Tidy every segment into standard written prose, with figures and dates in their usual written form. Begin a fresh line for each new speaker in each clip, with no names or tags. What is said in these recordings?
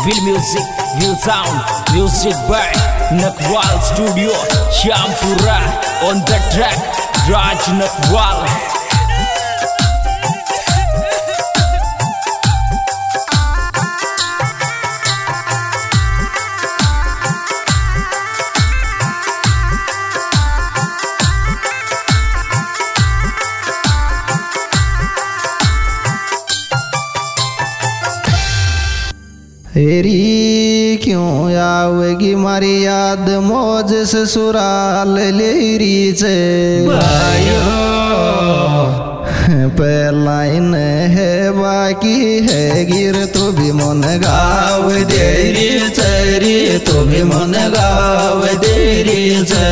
Will music, will sound, music by Nakwal Studio, Syampura on the track, Raj Nakwal.
हेरी क्यों आवेगी मारी याद मौज ससुराल लेरी से
भाइयों
पहलाइन है बाकी है गिर तो भी मन गाव
देरी चरी तो भी मन गाव देरी से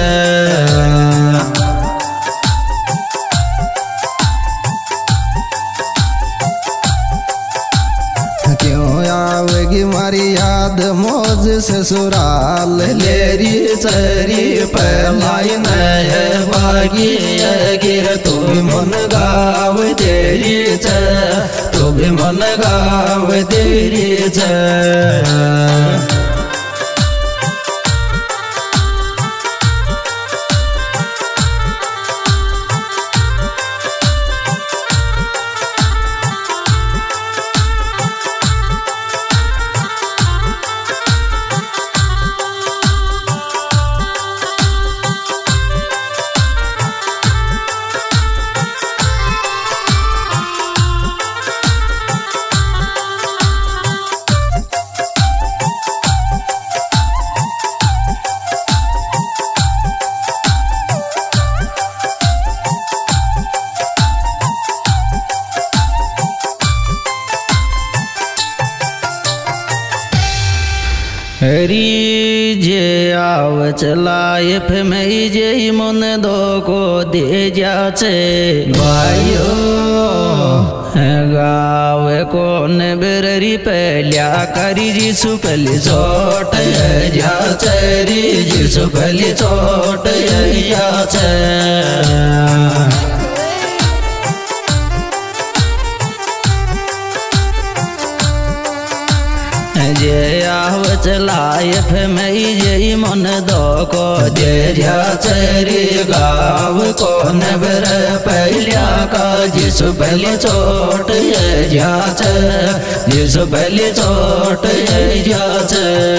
आवेगी मारी याद मौज ससुराल
लेरी चरी पहलाइन है बागी गिर तू भी मन गाव देरी च तू भी मन गाव देरी च हरी जे आव चलाए फे मई जे मन दो को दे जाचे भाइयों गावे को ने बेररी पहलिया करी जिसु पहली चोट जाचे री जिसु पहली चोट जाचे जे आव चलाए फे मई जे मन दो को दे चरी गाव को नबर पहलिया का जिसु पहले चोट जाच जिसु पहले चोट जाच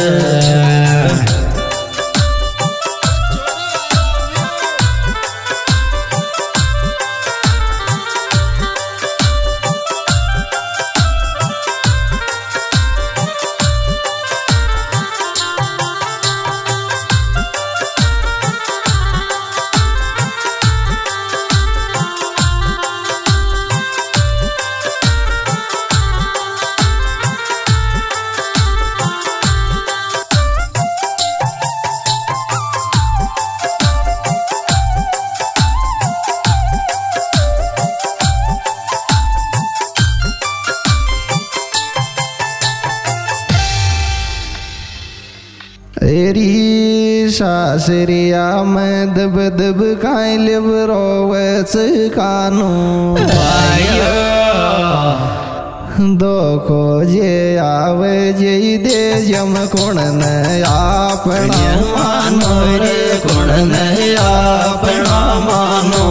एरी सासरिया में दब दब खाई लिब रोवस कानू दो को जे आवे जे दे जम कुण न आपना
मानो रे कुण न आपना मानो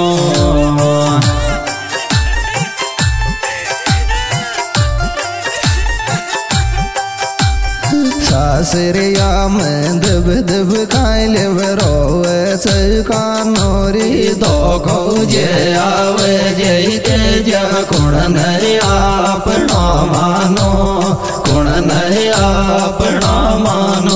सासरिया में दब दब खाई लिब रोवस कानू री
दो को जे आवे जे दे जम कुण न आपना मानो कुण न आपना मानो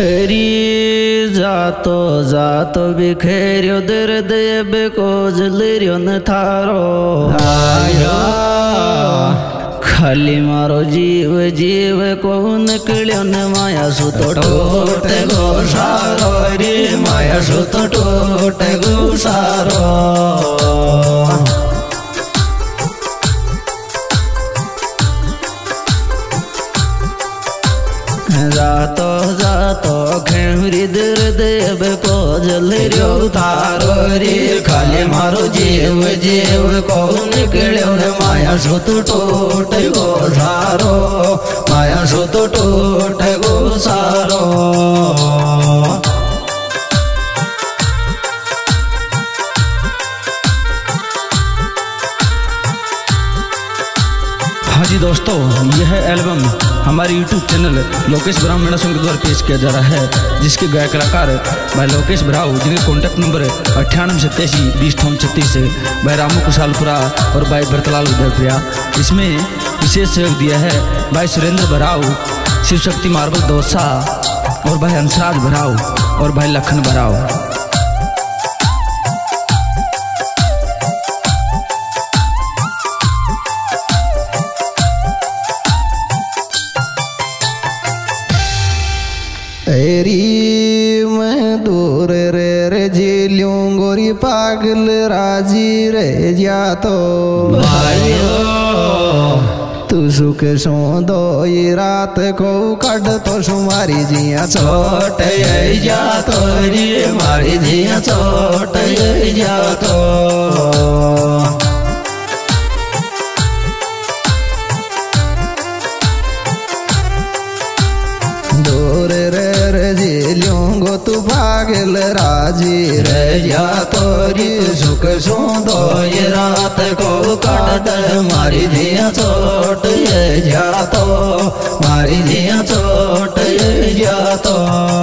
हरी जातो जातो बिखेर्यो दर्द बेको जलर्यो न थारो आयो खाली मारो जीव जीव को निकल्यो न माया सुतो टोट गो सारो रे माया सुतो टोट गो सारो जातो जातो खेमरी दर्द बेको जलर्यो थारो रे खाली मारो जीव जीव को निकल्यो न माया सुत टोट गो सारो माया सुत टोट गो सारो
हाँ जी दोस्तों, यह एल्बम हमारे YouTube चैनल लोकेश ब्राह्म मेणा सॉन्ग के द्वारा पेश किया जा रहा है, जिसके गायक कलाकार भाई लोकेश ब्राह्म, जिनके कॉन्टैक्ट नंबर 98872036 भाई रामू कुशालपुरा और भाई भरतलाल उदयप्रिया। इसमें विशेष सहयोग दिया है भाई सुरेंद्र भराव, शिव शक्ति मार्बल दोसा और भाई हंसराज भराव और भाई लखन भराव।
तेरी मैं दूर रे झेलूं गोरी पागल राजी रह जा तो
भाइयों
तू सुख सो दो ये रात को कट तो सुमारी जिया
छोट जा तो रे मारी जिया छोट जा तो
दूर रे झेलूंगो तू पागल राजी रह जा तोरी
सुख सो दो ये रात को काट मारी दिया चोट ये जा तो मारी दिया चोट ये जा तो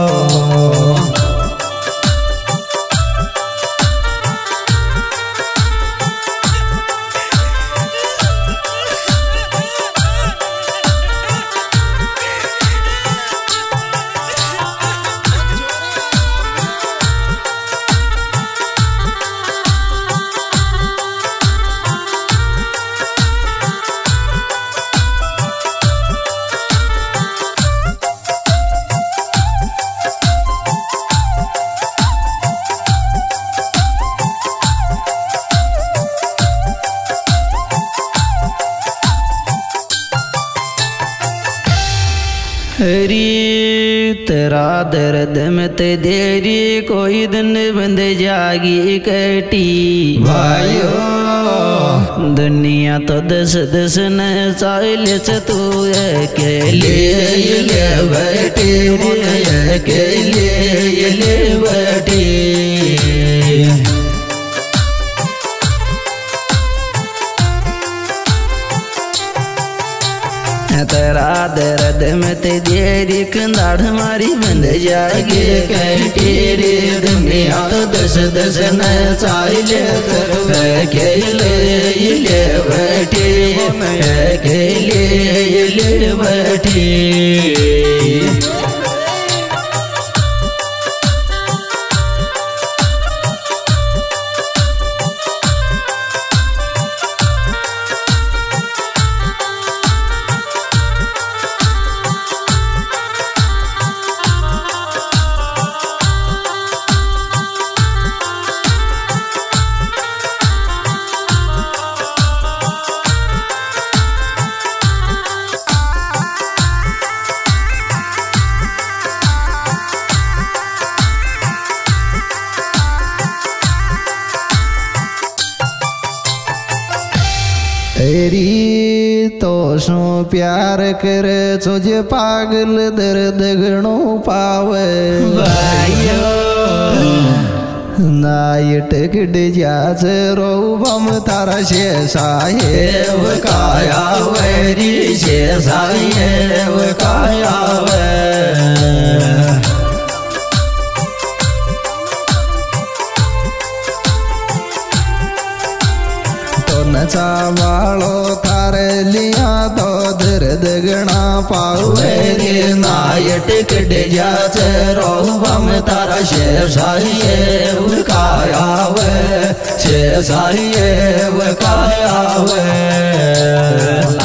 हरी तेरा दर्द में ते देरी कोई दिन बंद जागी कटी भाइयों दुनिया तो दस दस न चाले तू अकेले ले बैठी अकेले ले बैठी तेरा दर्द में ते देरी कंधाड़ मारी बंद जागे कैटी रे दुनिया तो दस दस न चाले अकेले ले बैठी अकेले ले बैठी
तेरी तो सो प्यार करे तुझे पागल दर्द घणो पावे नाइट गिड जाच रो बम तारा शेषाएव
काया वैरी शेषाएव काया वे
नचा वालो थारे लिया तो दर्द गणा पावे
रे नायट कड्याचे रोबम तारा शेषाये कायावे शेषाये कायावे